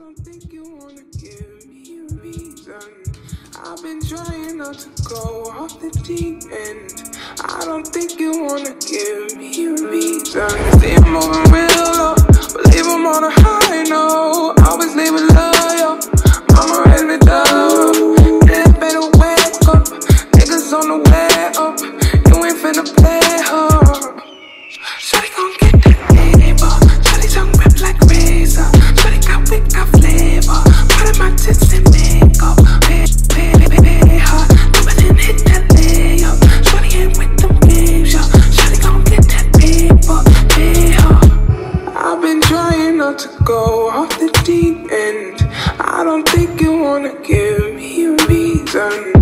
don't think you wanna give me a reason. I've been trying not to go off the deep end. I don't think you wanna give me a reason. See I'm moving real low, believe I'm on a high note. Always leave it loyal, mama raised me down. It better wake up, niggas on the way up. You ain't finna play her. Shawty gon' get that paper. Shawty tongue rip like razor. Shawty got wick, got flavor. Part of my tits and makeup. Pay her. Nobody hit that layup. Shawty ain't with them games, yo. Shawty gon' get that paper. Pay her. I've been trying not to go off the deep end. I don't think you wanna give me a reason.